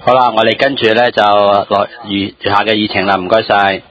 好啦，我哋跟住咧就落餘下嘅議程啦，唔該晒。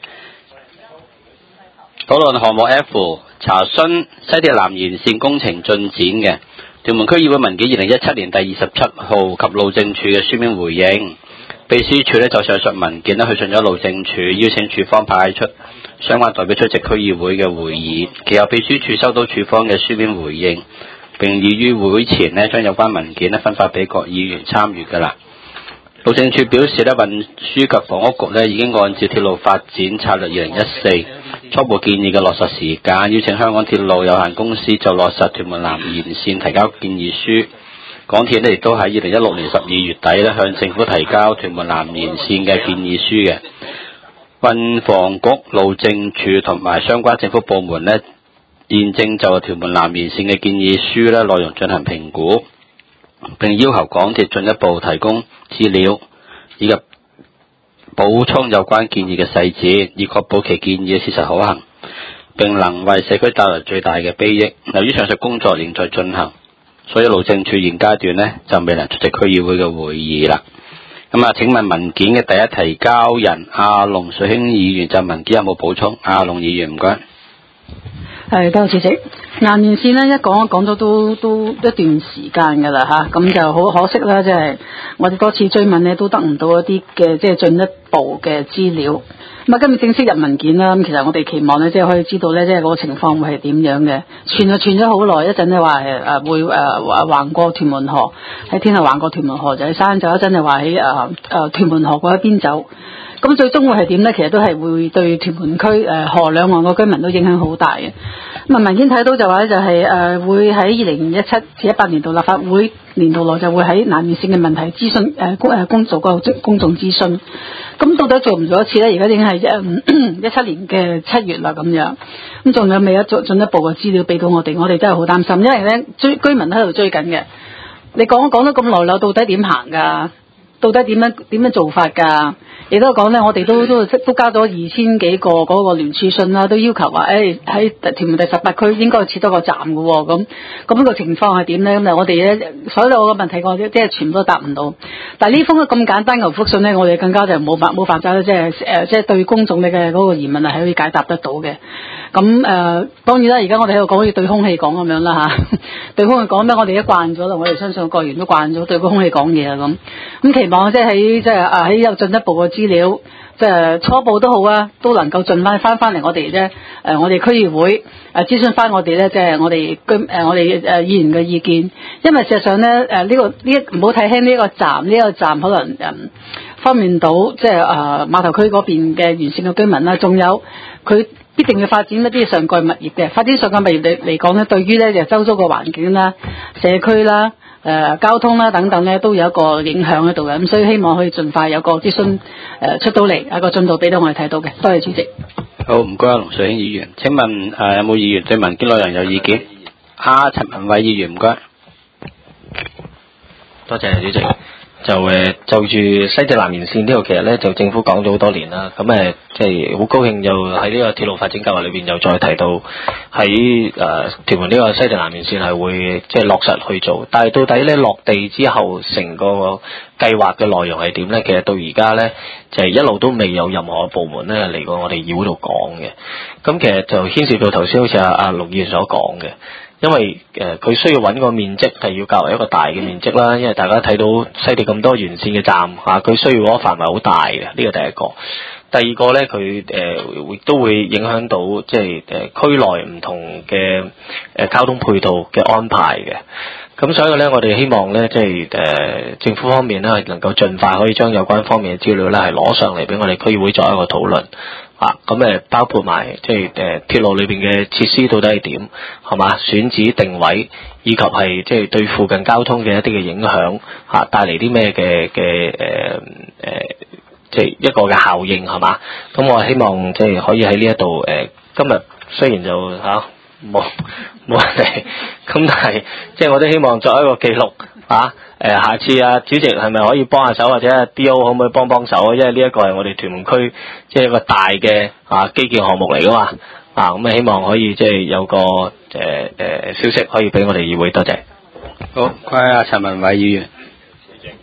討論項目 F， 查詢西鐵南延線工程進展嘅屯門區議會文件2017年第27號及路政署嘅書面回應。秘書處咧就上述文件咧去信咗路政署，邀請署方派出相關代表出席區議會嘅會議。其後秘書處收到署方嘅書面回應，並已於會前咧將有關文件咧分發俾各議員參與㗎啦。路政署表示咧，運輸及房屋局咧已經按照鐵路發展策略2014初步建議嘅落實時間，邀請香港鐵路有限公司就落實屯門南延線提交建議書。港鐵咧亦都喺2016年12月底咧向政府提交屯門南延線嘅建議書嘅。運房局、路政署同埋相關政府部門咧，現正就屯門南延線嘅建議書咧內容進行評估，並要求港鐵進一步提供資料，以及補充有關建議嘅細節，以確保其建議嘅事實可行，並能為社區帶來最大嘅裨益。由於上述工作仍在進行，所以路政署現階段呢就未能出席區議會嘅會議啦。咁啊，請問文件嘅第一提交人阿龍水興議員就文件有冇補充？阿龍議員唔該。 多謝主席。南延線呢一講咗都一段時間㗎啦嚇，咁就好可惜啦，即係我哋多次追問呢都得唔到一啲嘅即係進一步嘅資料。咁啊，今日正式入文件啦，咁其實我哋期望呢，即係可以知道呢，即係個情況會係點樣嘅。傳咗好耐，一陣呢話會橫過屯門河，喺天后橫過屯門河就喺山走，一陣就話喺屯門河嗰一邊走。咁最終會係點呢？其實都係會對屯門區河兩岸個居民都影響好大嘅。咁啊，文件睇到就話咧，就係會喺2017-18年度立法會年度內就會喺南延線嘅問題諮詢做個公眾諮詢。咁到底做唔做一次呢？而家已經係17年嘅7月啦咁樣。咁仲有未有進一步嘅資料俾到我哋？我哋真係好擔心，因為咧居民喺度追緊嘅。你講咗咁耐啦，到底點行㗎？到底點樣做法㗎？亦都講咧，我哋都加咗2000幾個嗰個聯署信啦，都要求話喺屯門第18區應該設多個站嘅喎，咁呢個情況係點咧？咁我哋咧所有嘅問題我即係全部都答唔到。但係呢封咁簡單嘅覆信咧，我哋更加就冇辦法咧，即係對公眾嘅嗰個疑問係可以解答得到嘅。咁當然啦，而家我哋喺度講好似對空氣講咁樣啦嚇，對空氣講咩？我哋都慣咗啦，我哋相信個員都慣咗對個空氣講嘢啊咁期望即係喺有進一步嘅資料，即係初步都好啊，都能夠盡快翻嚟我哋啫。我哋區議會諮詢翻我哋咧，即係我哋議員嘅意見。因為事實上咧，唔好睇輕呢個站可能方便到即係碼頭區嗰邊嘅沿線嘅居民啦，仲有佢必定要發展一啲上蓋物業嘅。發展上蓋物業嚟講咧，對於咧就周遭嘅環境啦、社區啦、交通啦等等咧，都有一個影響喺度嘅。咁所以希望可以盡快有個諮詢出到嚟，有個進度俾到我哋睇到嘅。多謝主席。 好，唔該，龍水興議員。請問有冇議員對文件內容有意見？陳文偉議員唔該。 多謝主席。就住西鐵南延線呢度，其實咧就政府講咗好多年啦。咁即係好高興又喺呢個鐵路發展計劃裏邊又再提到喺屯門呢個西鐵南延線係會即係落實去做。但係到底咧落地之後成個計劃嘅內容係點咧？其實到而家咧就係一路都未有任何部門咧嚟過我哋議會度講嘅。咁其實就牽涉到頭先好似阿陸議員所講嘅。因為佢需要揾個面積係要較為一個大嘅面積啦，因為大家睇到西鐵咁多沿線嘅站佢需要嗰個範圍好大嘅，呢個第一個。第二個咧，佢都會影響到即係區內唔同嘅交通配套嘅安排嘅。咁所以咧，我哋希望咧，即係政府方面咧，係能夠盡快可以將有關方面嘅資料咧，係攞上嚟俾我哋區議會作一個討論。咁包括埋即係鐵路裏邊嘅設施到底係點，係嘛？選址定位，以及係即係對附近交通嘅一啲嘅影響，帶嚟啲咩嘅即係一個嘅效應，係嘛？咁我希望即係可以喺呢一度今日雖然就冇問題，咁但係即係我都希望作一個記錄下次主席係咪可以幫下手，或者DO 可唔可以幫手啊？因為呢一個係我哋屯門區即係一個大嘅基建項目嚟噶嘛，咁希望可以即係有個消息可以俾我哋議會。多謝。 好，歸陳文偉議員。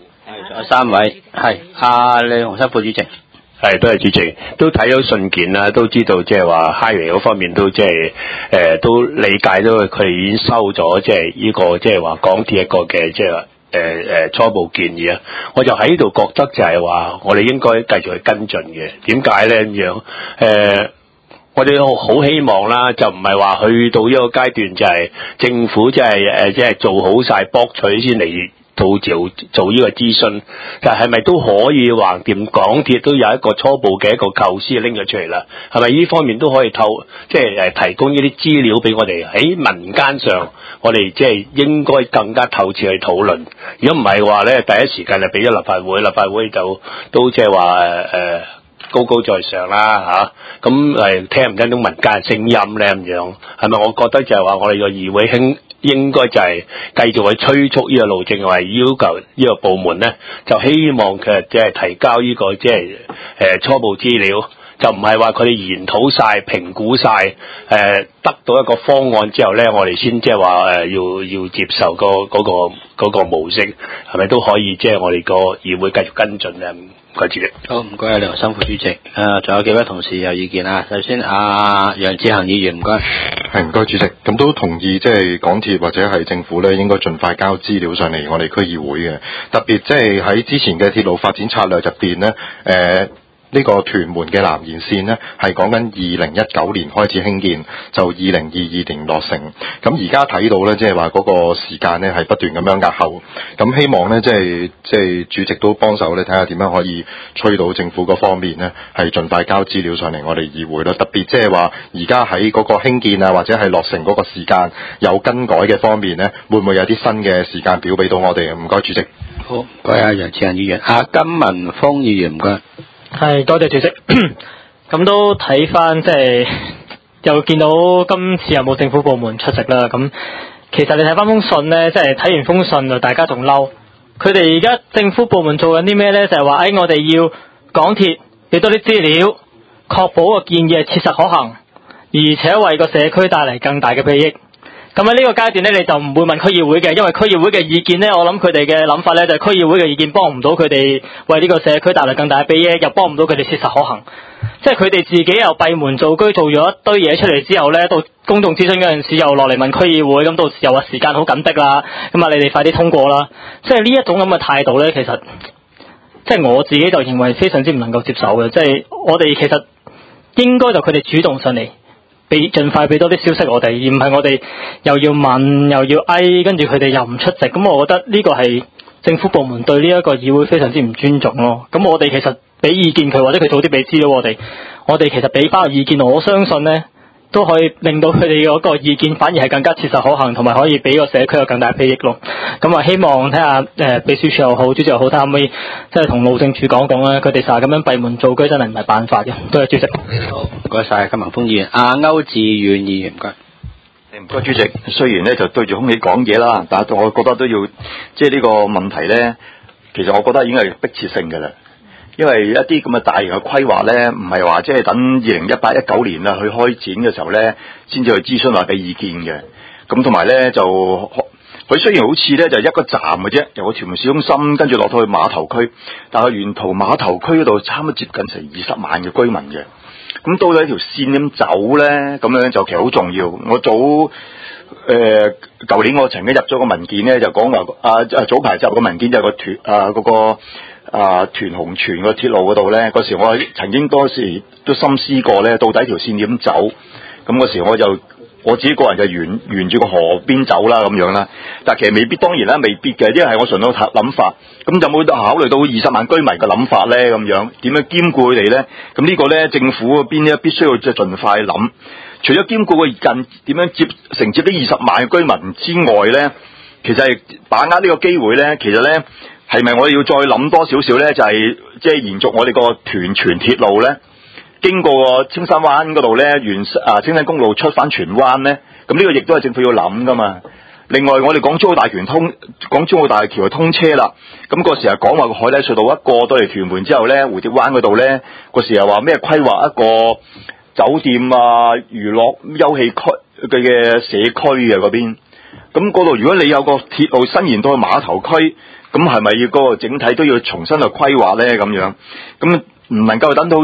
仲有3位，係阿李洪生副主席。 係，多謝主席。都睇咗信件啦，都知道即係話 Highway 嗰方面都即係都理解到佢哋已經收咗即係呢個即係話港鐵一個嘅即係話初步建議啊。我就喺度覺得就係話我哋應該繼續去跟進嘅。點解咧咁樣？我哋好希望啦，就唔係話去到呢個階段就係政府即係做好晒博取先嚟到做呢個諮詢，但係咪都可以橫掂港鐵都有一個初步嘅一個構思拎咗出嚟啦？係咪呢方面都可以即係提供呢啲資料俾我哋喺民間上，我哋即係應該更加透徹去討論。如果唔係嘅話咧，第一時間就俾咗立法會就都即係話高高在上啦嚇，咁聽唔聽到民間嘅聲音咧咁樣？係咪？我覺得就係話我哋個議會應該就係繼續去催促呢個路政，係要求呢個部門咧，就希望佢即係提交呢個即係初步資料，就唔係話佢哋研討晒、評估晒，得到一個方案之後咧，我哋先即係話要接受嗰個模式，係咪都可以即係我哋個議會繼續跟進咧？唔該主席。好，唔該李洪生副主席。仲有幾位同事有意見啊？首先楊志恒議員，唔該。 係，唔該主席。咁都同意即係港鐵或者係政府咧，應該盡快交資料上嚟我哋區議會嘅。特別即係喺之前嘅鐵路發展策略入邊咧，呢個屯門嘅南延線呢，係講緊2019年開始興建，就2022年落成。咁而家睇到呢，即係話嗰個時間呢係不斷咁樣押後。咁希望呢，即係主席都幫手呢，睇下點樣可以催到政府嗰方面呢，係盡快交資料上嚟我哋議會啦。特別即係話而家喺嗰個興建啊，或者係落成嗰個時間有更改嘅方面呢，會唔會有啲新嘅時間表俾到我哋？唔該主席。 好，唔該楊志恒議員。金文峰議員，唔該。 係，多謝主席。咁都睇翻即係又見到今次有冇政府部門出席啦。咁其實你睇翻封信呢，即係睇完封信就大家仲嬲。佢哋而家政府部門做緊啲咩呢？就係話我哋要港鐵俾多啲資料，確保個建議係切實可行，而且為個社區帶嚟更大嘅裨益。咁喺呢個階段呢，你就唔會問區議會嘅，因為區議會嘅意見呢，我諗佢哋嘅諗法呢，就係區議會嘅意見幫唔到佢哋為呢個社區帶來更大嘅裨益，又幫唔到佢哋切實可行。即係佢哋自己又閉門造車，做咗一堆嘢出嚟之後呢，到公眾諮詢嗰陣時又落嚟問區議會，咁到時又話時間好緊迫啦，咁啊你哋快啲通過啦。即係呢一種咁嘅態度呢，其實即係我自己就認為非常之唔能夠接受嘅。即係我哋其實應該就佢哋主動上嚟。盡快俾多啲消息我哋，而唔係我哋又要問又要跟住佢哋又唔出席，咁我覺得呢個係政府部門對呢一個議會非常之唔尊重咯。咁我哋其實俾意見佢，或者佢早啲俾資料我哋其實俾翻個意見，我相信呢都可以令到佢哋嗰個意見反而係更加切實可行，同埋可以俾個社區有更大裨益咯。咁啊，希望睇下秘書處又好，主席又好，睇下可唔可以即係同路政處講講啦。佢哋成日咁樣閉門造車，真係唔係辦法嘅。多謝主席。 好，唔該晒金文峰議員。歐志遠議員，唔該。 唔該主席。雖然咧就對住空氣講嘢啦，但係我覺得都要即係呢個問題咧，其實我覺得已經係迫切性嘅啦。因為一啲咁嘅大型嘅規劃咧，唔係話即係等2018-19年啦去開展嘅時候咧，先至去諮詢或俾意見嘅。咁同埋咧就佢雖然好似咧就一個站嘅啫，由個屯門市中心跟住落到去碼頭區，但係沿途碼頭區嗰度差唔多接近成20萬嘅居民嘅。咁到底條線點走咧？咁樣就其實好重要。我舊年我曾經入咗個文件咧，就講話早排入個文件就個屯紅荃個鐵路嗰度咧，嗰時我曾經多時都深思過咧，到底條線點走？咁嗰時我自己個人就沿住個河邊走啦咁樣啦，但其實未必，當然啦未必嘅，因為係我純粹諗法。咁有冇考慮到20萬居民嘅諗法咧？咁樣點樣兼顧佢哋咧？咁呢個咧政府嗰邊咧必須要即係盡快諗。除咗兼顧個點樣承接呢20萬嘅居民之外咧，其實係把握呢個機會咧，其實咧係咪我哋要再諗多少少咧？就係即係延續我哋個屯荃鐵路咧。經過青山灣嗰度咧，青山公路出翻荃灣咧，咁呢個亦都係政府要諗噶嘛。另外，我哋港珠澳大橋通車啦，咁嗰時係講話個海底隧道一過到嚟屯門之後咧，蝴蝶灣嗰度咧，嗰時又話咩規劃一個酒店啊、娛樂休憩區嘅社區啊嗰邊。咁嗰度如果你有個鐵路伸延到去碼頭區， 咁係咪要嗰個整體都要重新去規劃咧？咁樣咁唔能夠等到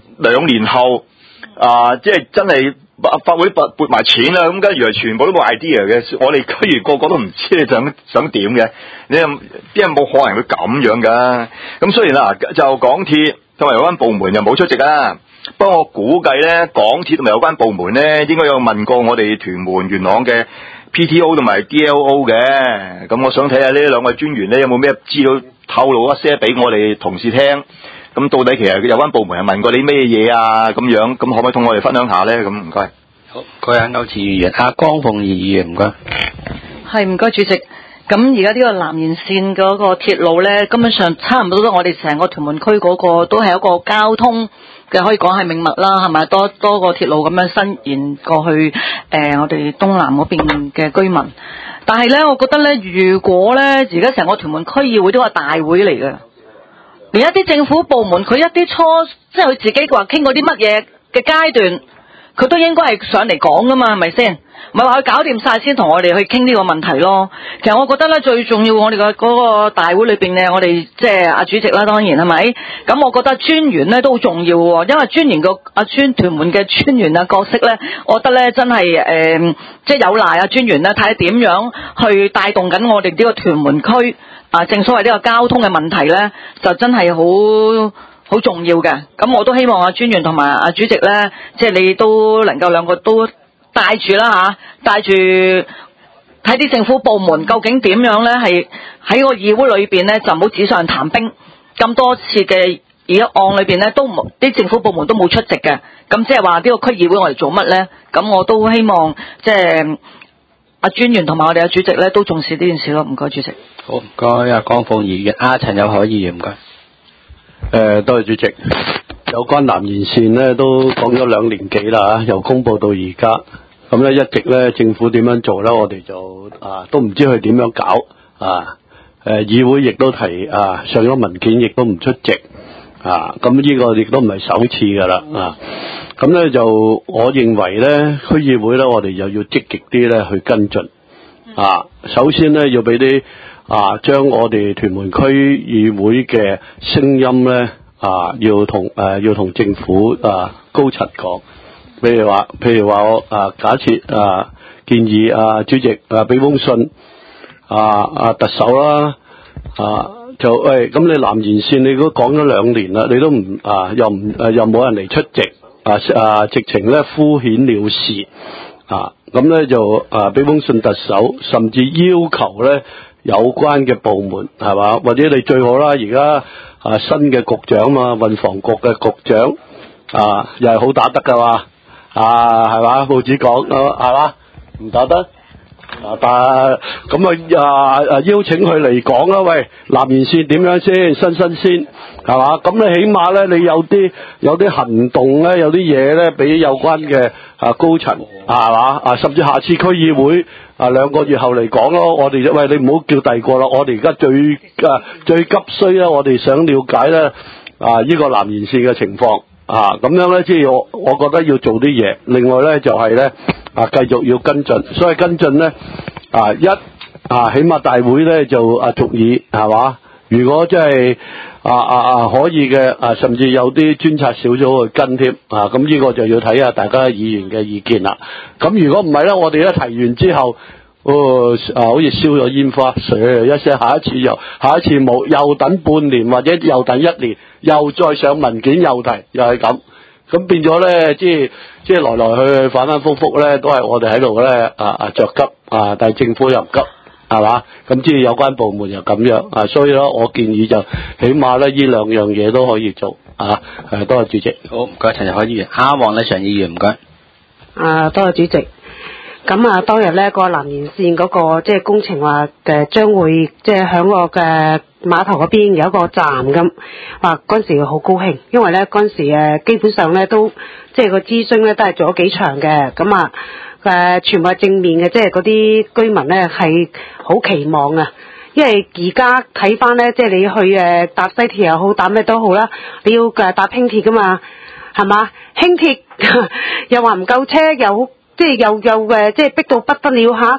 2年後即係真係法會撥埋錢啦，咁跟住全部都冇 idea 嘅，我哋居然個個都唔知你想點嘅，你邊有冇可能會咁樣㗎？咁雖然啦，就港鐵同埋有關部門又冇出席啊，不過我估計咧，港鐵同埋有關部門咧應該有問過我哋屯門元朗嘅 PTO 同埋 DLO 嘅，咁我想睇下呢兩位專員咧有冇咩資料透露一些俾我哋同事聽。咁到底其實有關部門係問過你咩嘢啊？咁樣咁可唔可以同我哋分享下咧？咁唔該。 好，唔該啊，區志議員，江鳳儀議員唔該。 係唔該主席。咁而家呢個南延線嗰個鐵路咧，根本上差唔多我哋成個屯門區嗰個都係一個交通嘅，可以講係命脈啦，係咪？多個鐵路咁樣伸延過去我哋東南嗰邊嘅居民。但係咧，我覺得咧，如果咧而家成個屯門區議會都係大會嚟嘅。連一啲政府部門，佢一啲即係佢自己話傾過啲乜嘢嘅階段，佢都應該係上嚟講噶嘛，係咪先？唔係話佢搞掂晒先同我哋去傾呢個問題咯。其實我覺得咧，最重要我哋嘅嗰個大會裏邊咧，我哋即係阿主席啦，當然係咪？咁我覺得專員咧都好重要喎，因為專員個屯門嘅專員啊角色咧，我覺得咧真係即係有賴啊專員咧，睇下點樣去帶動緊我哋呢個屯門區。正所謂呢個交通嘅問題咧，就真係好重要嘅。咁我都希望阿專員同埋阿主席咧，即係你都能夠兩個都帶住啦嚇，帶住睇啲政府部門究竟點樣咧，係喺個議會裏邊咧就唔好紙上談兵。咁多次嘅議案裏邊咧，都冇啲政府部門都冇出席嘅。咁即係話呢個區議會我哋做乜咧？咁我都希望即係阿專員同埋我哋嘅主席咧都重視呢件事咯。唔該，主席。 好，唔該啊，江鳳議員，陳友凱議員唔該。 多謝主席。有關南延線呢，都講咗2年幾啦，由公佈到而家，咁咧一直咧政府點樣做咧，我哋就都唔知佢點樣搞啊。議會亦都提上咗文件，亦都唔出席啊。咁呢個亦都唔係首次㗎啦啊。咁咧就我認為咧，區議會咧，我哋又要積極啲咧去跟進啊。首先咧要俾啲將我哋屯門區議會嘅聲音咧要同政府高層講，譬如話我假設建議主席俾封信特首啦就喂，咁你南延線你都講咗2年啦，你都唔又冇人嚟出席直情咧敷衍了事咁咧就俾封信特首，甚至要求咧有關嘅部門係嘛，或者你最好啦，而家新嘅局長嘛，運房局嘅局長又係好打得噶嘛，係嘛，報紙講係嘛，唔打得但咁邀請佢嚟講啦，喂，南延線點樣先新鮮係嘛，咁你起碼咧你有啲行動咧，有啲嘢咧俾有關嘅高層係嘛甚至下次區議會2個月後嚟講咯，我哋喂你唔好叫第二個啦，我哋而家最急需咧，我哋想了解咧呢個南延線嘅情況咁樣咧，即係我覺得要做啲嘢。另外咧就係咧繼續要跟進，所以跟進咧起碼大會咧就續議係嘛，如果即係可以嘅甚至有啲專責小組去跟添咁呢個就要睇下大家議員嘅意見啦。咁如果唔係咧，我哋一提完之後好似燒咗煙花，一聲，下一次冇，又等半年或者又等1年，又再上文件又提，又係咁變咗咧，即係來來去去反反复复咧，都係我哋喺度咧着急但係政府又唔急係嘛，咁即係有關部門又咁樣所以咧我建議就起碼咧呢2樣嘢都可以做多謝主席。 好，唔該陳友凱議員，黃麗嬋議員唔該。 多謝主席。咁當日咧個南延線嗰個即係工程話將會即係響個嘅碼頭嗰邊有一個站咁，話嗰陣時好高興，因為咧嗰陣時基本上咧都即係個諮詢咧都係做咗幾場嘅，咁全部係正面嘅，即係嗰啲居民咧係好期望啊，因為而家睇翻咧即係你去搭西鐵又好搭咩都好啦，你要搭輕鐵噶嘛，係嘛，輕鐵又話唔夠車又即係又即係逼到不得了咁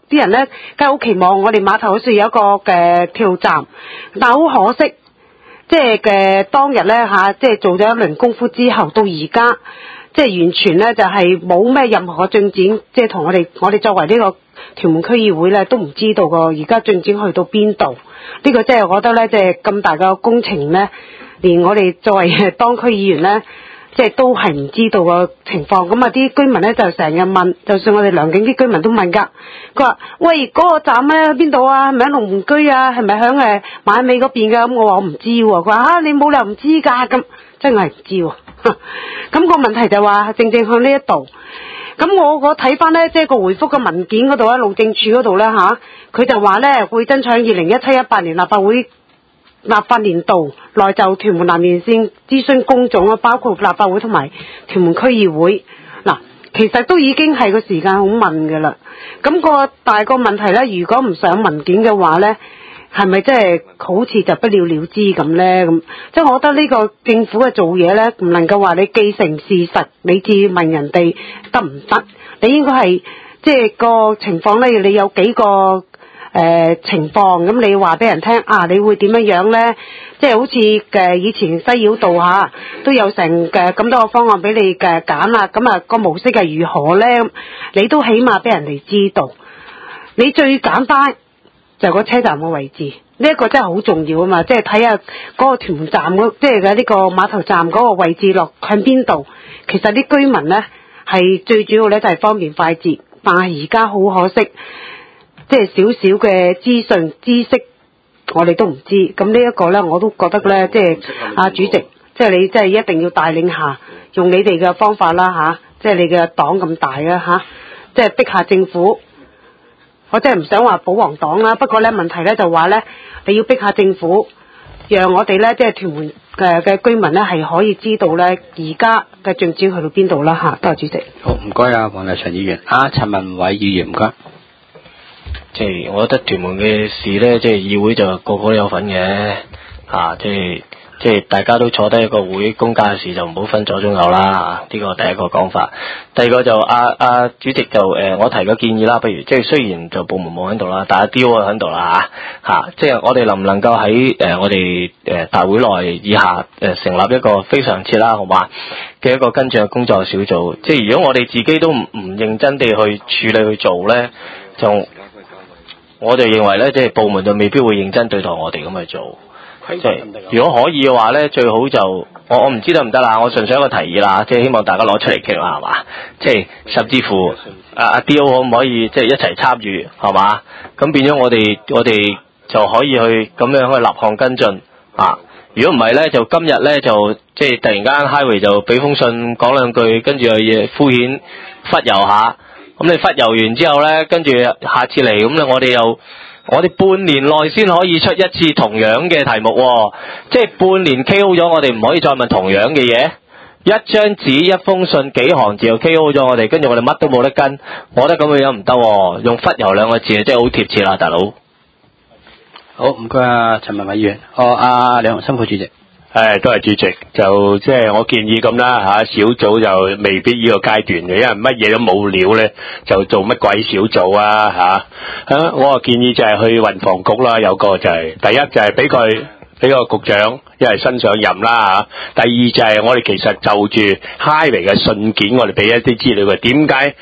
啲人咧梗係好期望我哋碼頭好似有一個嘅鐵路站，但係好可惜，即係嘅當日咧即係做咗一輪功夫之後，到而家即係完全咧就係冇咩任何嘅進展，即係同我哋作為呢個屯門區議會咧都唔知道個而家進展去到邊度。呢個即係我覺得咧，即係咁大個工程咧，連我哋作為當區議員咧，即係都係唔知道個情況。咁啊，啲居民咧就成日問，就算我哋良景啲居民都問㗎。佢話：喂，嗰個站咧邊度啊？係咪喺龍門居啊？係咪喺馬尾嗰邊㗎？咁我話我唔知喎。佢話你冇理由唔知㗎，咁真係唔知喎。咁個問題就話正向呢一度。咁我睇翻咧，即係個回覆嘅文件嗰度咧，路政署嗰度咧佢就話咧會爭取2017-18年立法會立法年度內就屯門南延線諮詢公眾啊，包括立法會同埋屯門區議會。嗱，其實都已經係個時間好問㗎啦。咁個大個問題咧，如果唔上文件嘅話咧，係咪真係好似就不了了之咁咧？咁即係我覺得呢個政府嘅做嘢咧，唔能夠話你既成事實，你至問人哋得唔得？你應該係即係個情況咧，你有幾個情況，咁你話俾人聽啊，你會點樣咧？即係好似以前西繞道都有成咁多個方案俾你揀啦，咁啊個模式係如何咧？你都起碼俾人哋知道。你最簡單就係個車站嘅位置，呢一個真係好重要啊嘛！即係睇下嗰個屯門站即係呢個碼頭站嗰個位置落向邊度。其實啲居民咧係最主要咧就係方便快捷，但係而家好可惜，即係少少嘅資訊知識我哋都唔知。咁呢一個咧我都覺得咧，即係主席，即係你真係一定要帶領下，用你哋嘅方法啦即係你嘅黨咁大啊即係逼下政府。我真係唔想話保皇黨啦，不過咧問題咧就話咧，你要逼下政府，讓我哋咧即係屯門嘅居民咧係可以知道咧而家嘅進展去到邊度啦多謝主席。 好，唔該啊，黃麗祥議員。陳文偉議員唔該。 即係我覺得屯門嘅事咧，即係議會就個個都有份嘅即係大家都坐低一個會，公家嘅事就唔好分左中右啦。呢個第一個講法。第二個就主席就我提個建議啦，不如即係雖然就部門冇喺度啦，但係雕喺度啦即係我哋能唔能夠喺我哋大會內以下成立一個非常設啦，好嘛嘅一個跟進嘅工作小組。即係如果我哋自己都唔認真地去處理去做咧，就我哋認為咧，即係部門就未必會認真對待我哋咁去做。即係如果可以嘅話咧，最好就我唔知得唔得啦，我純粹一個提議啦，即係希望大家攞出嚟傾啦，係嘛？即係甚至乎阿 D.O 可唔可以即係一齊參與，係嘛？咁變咗我哋就可以去咁樣去立項跟進如果唔係咧，就今日咧就即係突然間 Highway 就俾封信講兩句，跟住又嘢敷衍忽悠下，咁你忽悠完之後咧，跟住下次嚟咁咧，我哋半年內先可以出一次同樣嘅題目即係半年 KO 咗，我哋唔可以再問同樣嘅嘢。一張紙一封信幾行字就 KO 咗我哋，跟住我哋乜都冇得跟，我覺得咁樣唔得用忽悠兩個字真係好貼切啦，大佬。 好，唔該啊，陳文偉議員。李鴻心副主席。 多謝主席。就即係我建議咁啦小組就未必呢個階段嘅，因為乜嘢都冇料咧，就做乜鬼小組我建議就係去運房局啦，有個就係第一就係俾個局長，因為新上任啦第二就係我哋其實就住 Highway 嘅信件，我哋俾一啲資料嘅。點解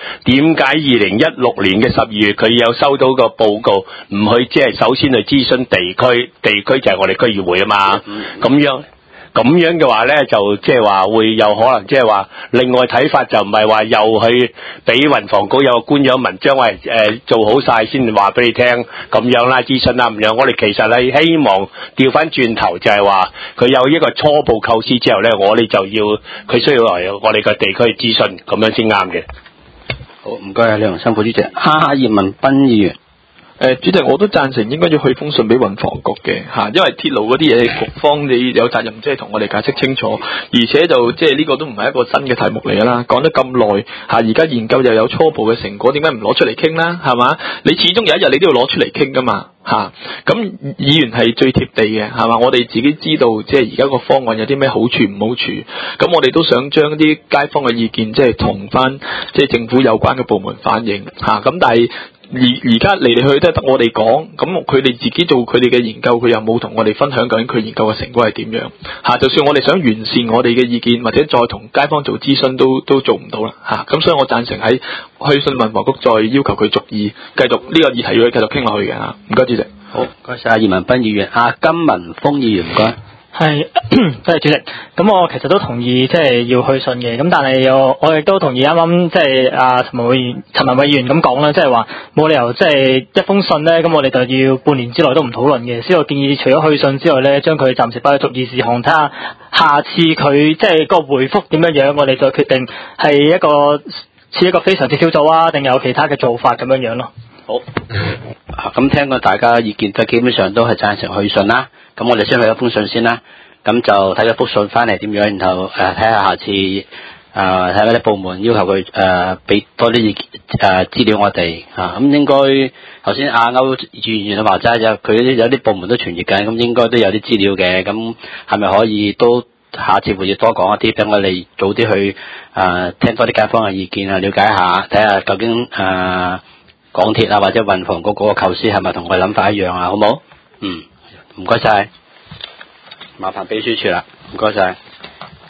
2016年嘅12月佢有收到個報告，唔去即係首先去諮詢地區就係我哋區議會啊嘛，咁樣嘅話咧，就即係話會有可能，即係話另外睇法就唔係話又去俾運房局有個官樣文章做好晒先話俾你聽咁樣啦，諮詢啦咁樣。我哋其實係希望調翻轉頭，就係話佢有一個初步構思之後咧，我哋就要佢需要嚟我哋個地區諮詢，咁樣先啱嘅。 好，唔該啊，李鴻心副主席。葉文斌議員。 主席，我都贊成應該要去封信俾運房局嘅因為鐵路嗰啲嘢局方你有責任即係同我哋解釋清楚，而且就即係呢個都唔係一個新嘅題目嚟㗎啦，講咗咁耐而家研究又有初步嘅成果，點解唔攞出嚟傾啦？係嘛？你始終有一日你都要攞出嚟傾㗎嘛咁議員係最貼地嘅係嘛？我哋自己知道即係而家個方案有啲咩好處唔好處，咁我哋都想將啲街坊嘅意見即係同翻即係政府有關嘅部門反映咁但係而家嚟嚟去去都係得我哋講，咁佢哋自己做佢哋嘅研究，佢又冇同我哋分享究竟佢研究嘅成果係點樣嚇。就算我哋想完善我哋嘅意見，或者再同街坊做諮詢，都做唔到啦嚇。咁所以我贊成喺去信民防局再要求佢續議，繼續呢個議題要繼續傾落去嘅嚇。唔該，主席。 好，唔該晒葉文斌議員，金文峰議員唔該。 係，多謝主席。咁我其實都同意即係要去信嘅，咁但係我亦都同意啱啱即係陳文偉議員咁講啦，即係話冇理由即係一封信咧，咁我哋就要半年之內都唔討論嘅。所以我建議除咗去信之外咧，將佢暫時擺喺續議事項，睇下下次佢即係個回覆點樣，我哋再決定係似一個非常之小組啊，定有其他嘅做法咁樣咯。 好，咁聽過大家意見都基本上都係贊成去信啦。咁我哋先去一封信先啦，咁就睇咗封信翻嚟點樣，然後睇下下次睇下啲部門要求佢俾多啲資料我哋咁應該頭先阿歐議員話齋就佢有啲部門都傳閱緊，咁應該都有啲資料嘅，咁係咪可以都下次會要多講一啲，俾我哋早啲去聽多啲街坊嘅意見啊，了解一下，睇下究竟港鐵或者運房局嗰個構思係咪同我諗法一樣啊？好冇？唔該晒，麻煩秘書處啦，唔該晒。